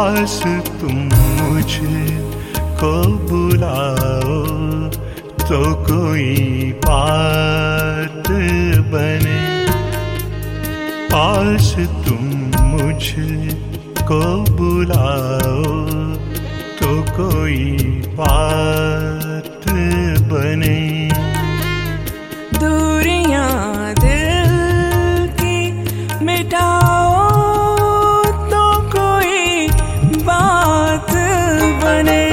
पास तुम मुझको बुलाओ तो कोई बात बने। पास तुम मुझको बुलाओ तो कोई बात बने। दूरियां दिल की मिटाओ तो कोई बात बने।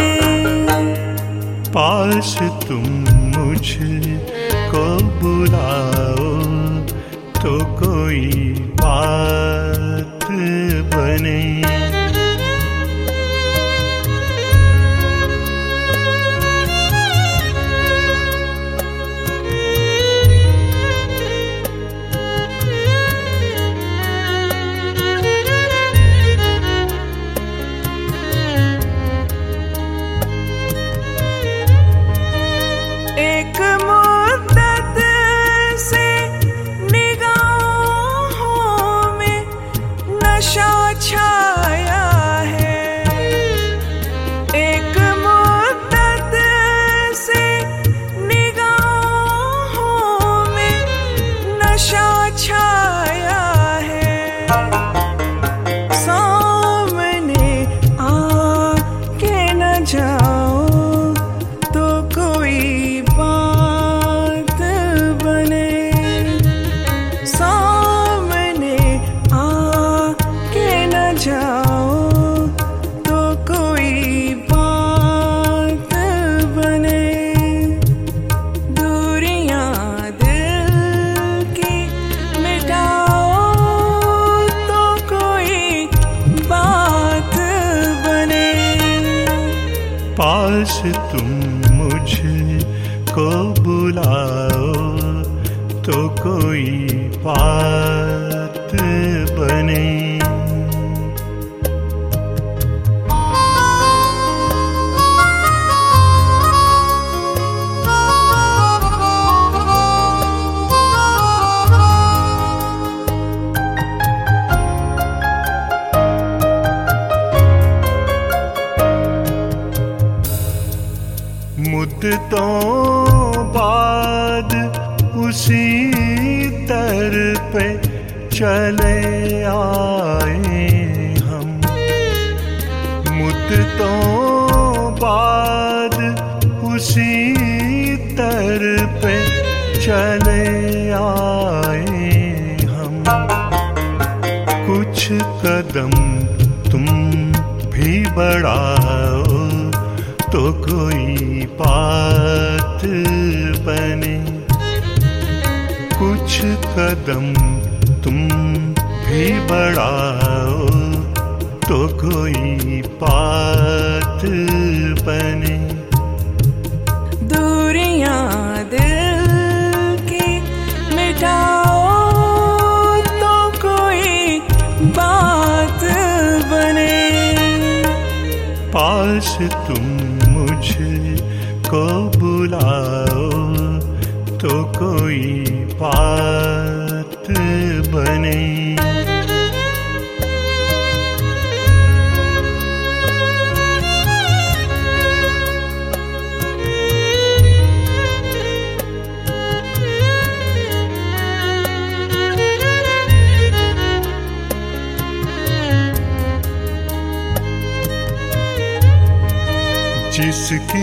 पास तुम मुझको बुलाओ तो कोई बात बने। एक मुद्दत से निगाहों में नशा छाया है। एक मुद्दत से निगाहों में नशा छाया है। सामने आके न जाओ तो कोई बात बने। सामने आके न जाओ तो कोई बात बने। दूरियां दिल की मिटाओ तो कोई बात बने। पास तुम मुझको बुलाओ तो कोई बात बने। मुद्दतों बाद उसी दर पे चले आए हम। मुद्दतों बाद उसी दर पे चले आए हम। कुछ कदम तुम भी बढ़ाओ तो कोई बात बने। कुछ कदम तुम भी बढ़ाओ तो कोई बात बने। दूरियां दिल की मिटाओ तो कोई बात बने। पास तुम मुझको बुलाओ तो कोई बात बने। जिसकी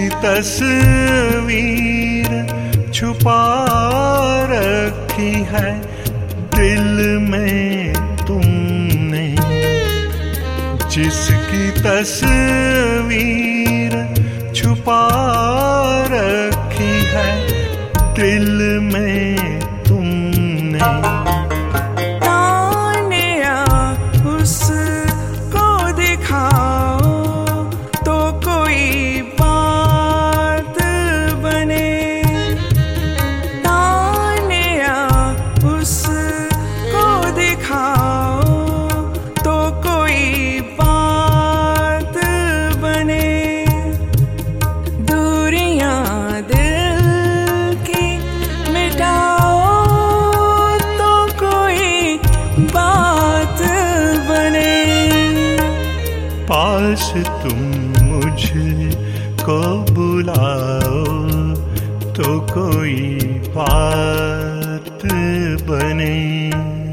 तस्वीर छुपा रखी है दिल में तुमने। जिसकी तस्वीर छुपा रखी है दिल में तुमने। तानिया उसको दिखाओ तो कोई बात बने। तानिया उसको दिखाओ तो कोई बात बने। दूरियां दिल की मिटाओ तो बस तुम मुझको बुलाओ तो कोई बात बने।